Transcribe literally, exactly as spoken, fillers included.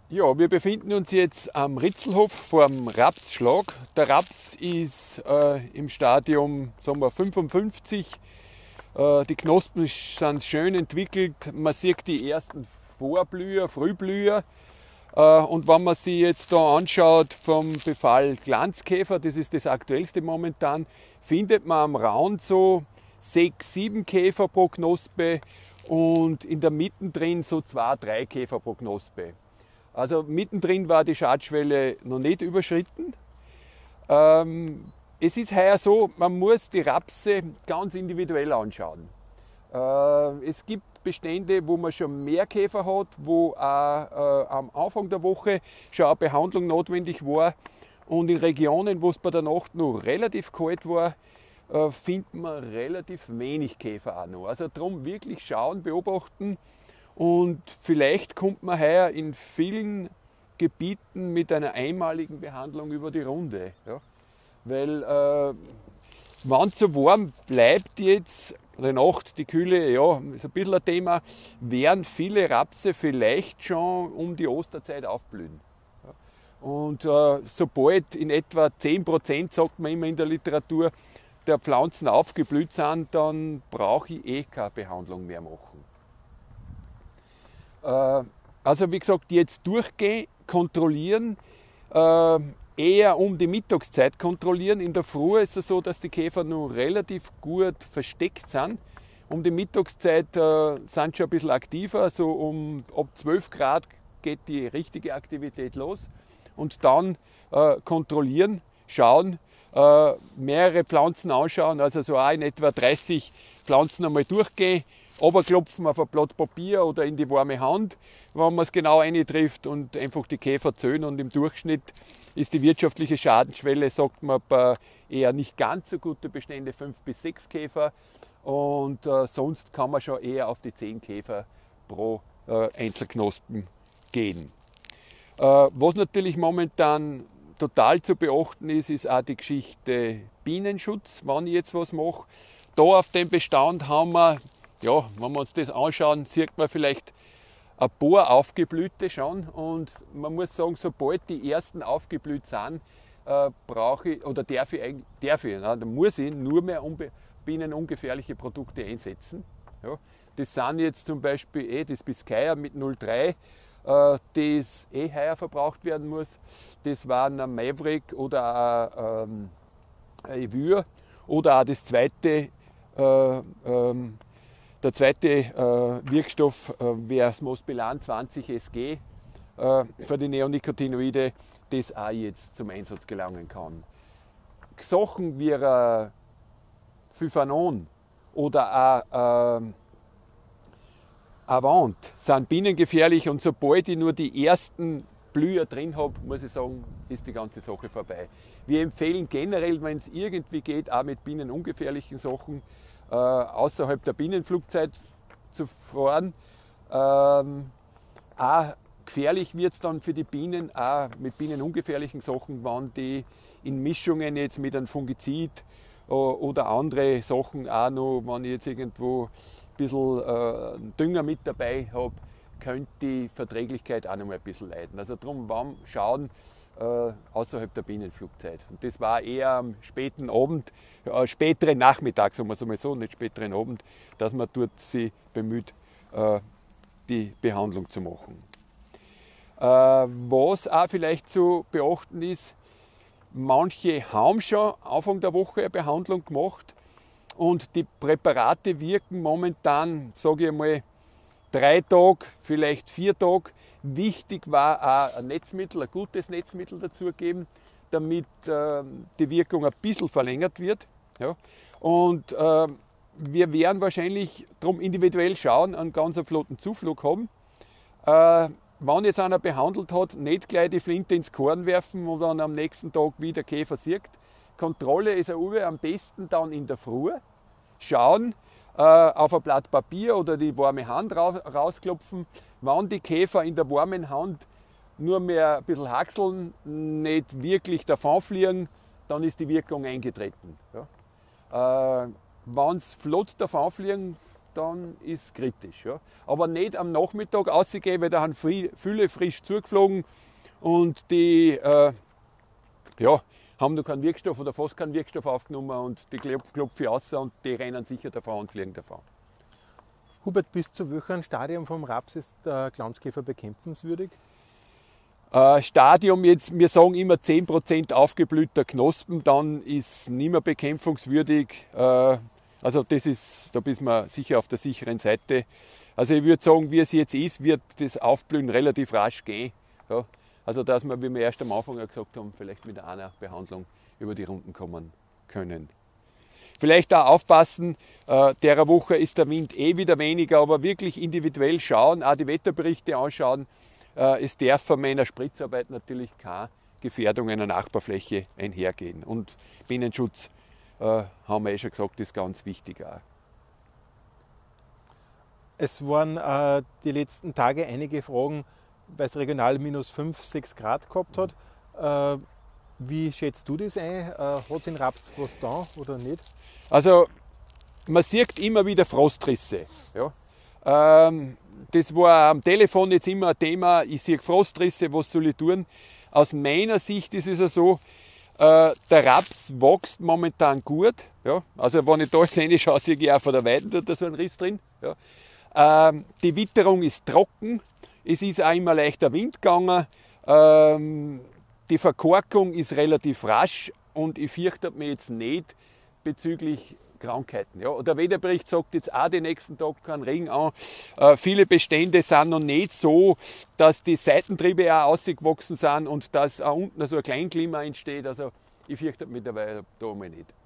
Ja, wir befinden uns jetzt am Ritzelhof vor dem Rapsschlag. Der Raps ist äh, im Stadium sagen wir, fünfundfünfzig. Äh, die Knospen sind schön entwickelt. Man sieht die ersten Vorblüher, Frühblüher. Äh, und wenn man sich jetzt da anschaut vom Befall Glanzkäfer, das ist das aktuellste momentan, findet man am Rand so sechs, sieben Käfer pro Knospe und in der Mitte drin so zwei, drei Käfer pro Knospe. Also mittendrin war die Schadschwelle noch nicht überschritten. Ähm, es ist heuer so, man muss die Rapse ganz individuell anschauen. Äh, es gibt Bestände, wo man schon mehr Käfer hat, wo auch, äh, am Anfang der Woche schon eine Behandlung notwendig war. Und in Regionen, wo es bei der Nacht noch relativ kalt war, äh, findet man relativ wenig Käfer auch noch. Also darum wirklich schauen, beobachten. Und vielleicht kommt man heuer in vielen Gebieten mit einer einmaligen Behandlung über die Runde. Ja? Weil äh, wenn es so warm bleibt jetzt, die Nacht, die Kühle, ja, ist ein bisschen ein Thema, werden viele Rapse vielleicht schon um die Osterzeit aufblühen. Ja? Und äh, sobald in etwa zehn Prozent, sagt man immer in der Literatur, der Pflanzen aufgeblüht sind, dann brauche ich eh keine Behandlung mehr machen. Also wie gesagt, jetzt durchgehen, kontrollieren, äh, eher um die Mittagszeit kontrollieren. In der Früh ist es so, dass die Käfer noch relativ gut versteckt sind. Um die Mittagszeit äh, sind sie schon ein bisschen aktiver, so um ab zwölf Grad geht die richtige Aktivität los. Und dann äh, kontrollieren, schauen, äh, mehrere Pflanzen anschauen, also so auch in etwa dreißig Pflanzen einmal durchgehen, runterklopfen auf ein Blatt Papier oder in die warme Hand, wenn man es genau eintrifft und einfach die Käfer zählen. Und im Durchschnitt ist die wirtschaftliche Schadensschwelle, sagt man, bei eher nicht ganz so gute Bestände fünf bis sechs Käfer und äh, sonst kann man schon eher auf die zehn Käfer pro äh, Einzelknospen gehen. Äh, was natürlich momentan total zu beachten ist, ist auch die Geschichte Bienenschutz, wenn ich jetzt was mache. Da auf dem Bestand haben wir, ja, wenn wir uns das anschauen, sieht man vielleicht ein paar aufgeblühte schon. Und man muss sagen, sobald die ersten aufgeblüht sind, äh, brauche ich, oder darf ich, darf ich na, dann muss ich nur mehr unbe, bienenungefährliche Produkte einsetzen. Ja, das sind jetzt zum Beispiel eh das Biscaya mit null Komma drei, äh, das eh heuer verbraucht werden muss. Das war ein Maverick oder ein, ähm, ein Evure oder auch das zweite äh, ähm, Der zweite äh, Wirkstoff äh, wäre das Mosbilan zwanzig S G äh, für die Neonicotinoide, das auch jetzt zum Einsatz gelangen kann. Sachen wie äh, Fyphanon oder auch äh, Avant sind bienengefährlich und sobald ich nur die ersten Blüher drin habe, muss ich sagen, ist die ganze Sache vorbei. Wir empfehlen generell, wenn es irgendwie geht, auch mit bienenungefährlichen Sachen äh, außerhalb der Bienenflugzeit zu fahren. Ähm, auch gefährlich wird es dann für die Bienen, auch mit bienenungefährlichen Sachen, wenn die in Mischungen jetzt mit einem Fungizid äh, oder andere Sachen auch noch, wenn ich jetzt irgendwo ein bisschen äh, Dünger mit dabei habe, könnte die Verträglichkeit auch noch mal ein bisschen leiden. Also darum schauen äh, außerhalb der Bienenflugzeit. Und das war eher am späten Abend, äh, späteren Nachmittag, sagen wir es mal so, nicht späteren Abend, dass man dort sich bemüht, äh, die Behandlung zu machen. Äh, was auch vielleicht zu beachten ist, manche haben schon Anfang der Woche eine Behandlung gemacht und die Präparate wirken momentan, sage ich einmal, drei Tage, vielleicht vier Tage. Wichtig war auch ein Netzmittel, ein gutes Netzmittel dazugeben, damit äh, die Wirkung ein bisschen verlängert wird. Ja. Und äh, wir werden wahrscheinlich darum individuell schauen, einen ganz flotten Zuflug haben. Äh, wenn jetzt einer behandelt hat, nicht gleich die Flinte ins Korn werfen und dann am nächsten Tag wieder Käfer sieht. Kontrolle ist am besten dann in der Früh. Schauen, äh, auf ein Blatt Papier oder die warme Hand raus, rausklopfen. Wenn die Käfer in der warmen Hand nur mehr ein bisschen haxeln, nicht wirklich davonfliegen, dann ist die Wirkung eingetreten. Ja. Äh, Wenn sie flott davonfliegen, dann ist es kritisch. Ja. Aber nicht am Nachmittag rausgehen, weil da haben viele frisch zugeflogen und die äh, ja, haben noch keinen Wirkstoff oder fast keinen Wirkstoff aufgenommen und die klopfen aus und die rennen sicher davon und fliegen davon. Hubert, bis zu welchem Stadium vom Raps ist der Glanzkäfer bekämpfenswürdig? Äh, Stadium jetzt, wir sagen immer zehn Prozent aufgeblühter Knospen, dann ist nicht mehr bekämpfungswürdig. Äh, also das ist, da bist man sicher auf der sicheren Seite. Also ich würde sagen, wie es jetzt ist, wird das Aufblühen relativ rasch gehen. Ja. Also dass wir, wie wir erst am Anfang ja gesagt haben, vielleicht mit einer Behandlung über die Runden kommen können. Vielleicht auch aufpassen, äh, der Woche ist der Wind eh wieder weniger, aber wirklich individuell schauen, auch die Wetterberichte anschauen. Äh, es darf von meiner Spritzarbeit natürlich keine Gefährdung einer Nachbarfläche einhergehen. Und Bienenschutz, äh, haben wir eh schon gesagt, ist ganz wichtig auch. Es waren äh, die letzten Tage einige Fragen, weil es regional minus fünf, sechs Grad gehabt hat. Äh, wie schätzt du das ein? Äh, hat es in Raps was da oder nicht? Also man sieht immer wieder Frostrisse. Ja. Ähm, das war am Telefon jetzt immer ein Thema, ich sehe Frostrisse, was soll ich tun? Aus meiner Sicht ist es ja so, äh, der Raps wächst momentan gut. Ja. Also wenn ich da sehe, schaue ich auch von der Weide, da ist so ein Riss drin. Ja. Ähm, die Witterung ist trocken, es ist auch immer leichter Wind gegangen, ähm, die Verkorkung ist relativ rasch und ich fürchte mich jetzt nicht bezüglich Krankheiten. Ja. Der Wetterbericht sagt jetzt auch den nächsten Tag keinen Regen an. Äh, viele Bestände sind noch nicht so, dass die Seitentriebe auch ausgewachsen sind und dass auch unten so ein Kleinklima entsteht. Also ich fürchte mich dabei da mal nicht.